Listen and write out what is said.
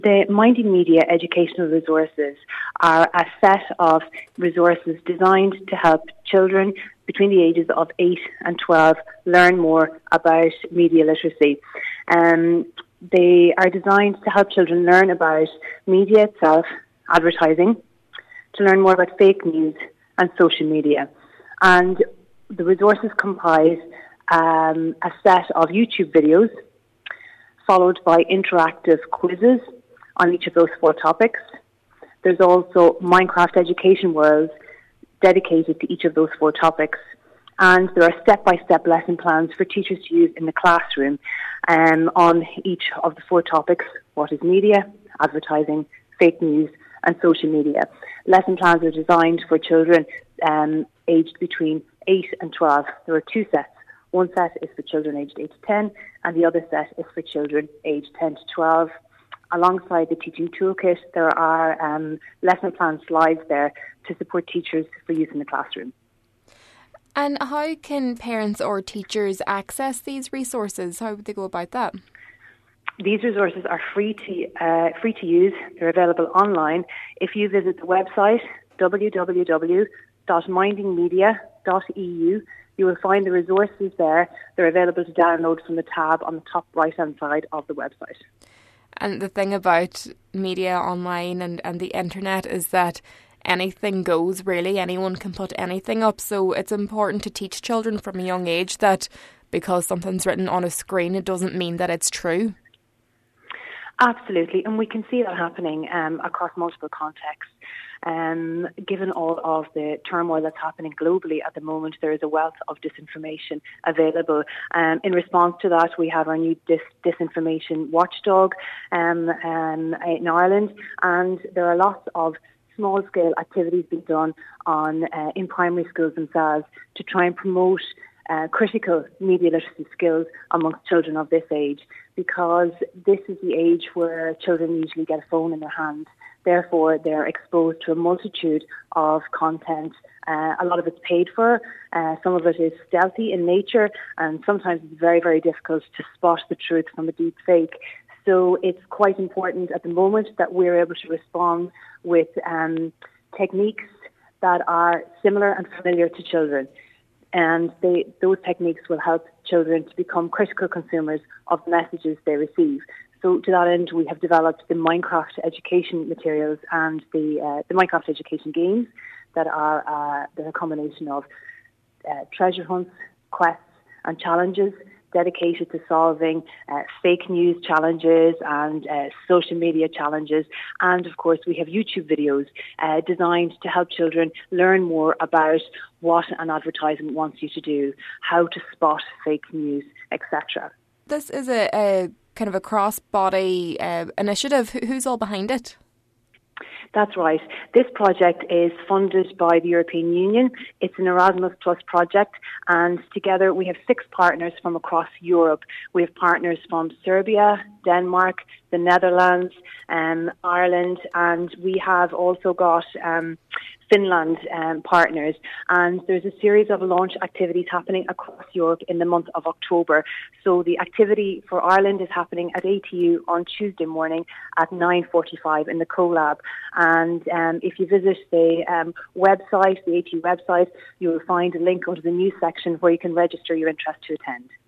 The Minding Media educational resources are a set of resources designed to help children between the ages of 8 and 12 learn more about media literacy. They are designed to help children learn about media itself, advertising, to learn more about fake news and social media. And the resources comprise a set of YouTube videos followed by interactive quizzes on each of those 4 topics. There's also Minecraft education worlds dedicated to each of those 4 topics. And there are step-by-step lesson plans for teachers to use in the classroom on each of the 4 topics: what is media, advertising, fake news, and social media. Lesson plans are designed for children aged between 8 and 12. There are 2 sets. One set is for children aged 8 to 10, and the other set is for children aged 10 to 12. Alongside the teaching toolkit, there are lesson plan slides there to support teachers for use in the classroom. And how can parents or teachers access these resources? How would they go about that? These resources are free to use. They're available online. If you visit the website www.mindingmedia.eu, you will find the resources there. They're available to download from the tab on the top right-hand side of the website. And the thing about media online and the internet is that anything goes, really. Anyone can put anything up. So it's important to teach children from a young age that because something's written on a screen, it doesn't mean that it's true. Absolutely. And we can see that happening across multiple contexts. Given all of the turmoil that's happening globally at the moment, there is a wealth of disinformation available. In response to that, we have our new disinformation watchdog in Ireland, and there are lots of small-scale activities being done in primary schools themselves to try and promote critical media literacy skills amongst children of this age, because this is the age where children usually get a phone in their hand. Therefore, they're exposed to a multitude of content. A lot of it's paid for. Some of it is stealthy in nature, and sometimes it's very, very difficult to spot the truth from a deep fake. So it's quite important at the moment that we're able to respond with techniques that are similar and familiar to children. And those techniques will help children to become critical consumers of the messages they receive. So to that end, we have developed the Minecraft education materials and the Minecraft education games that are a combination of treasure hunts, quests and challenges dedicated to solving fake news challenges and social media challenges. And of course, we have YouTube videos designed to help children learn more about what an advertisement wants you to do, how to spot fake news, etc. This is a kind of a cross-body initiative. Who's all behind it? That's right. This project is funded by the European Union. It's an Erasmus Plus project, and together we have 6 partners from across Europe. We have partners from Serbia, Denmark, the Netherlands, Ireland, and we have also got Finland partners. And there's a series of launch activities happening across Europe in the month of October. So the activity for Ireland is happening at ATU on Tuesday morning at 9:45 in the CoLab. And if you visit the website, the ATU website, you will find a link under the news section where you can register your interest to attend.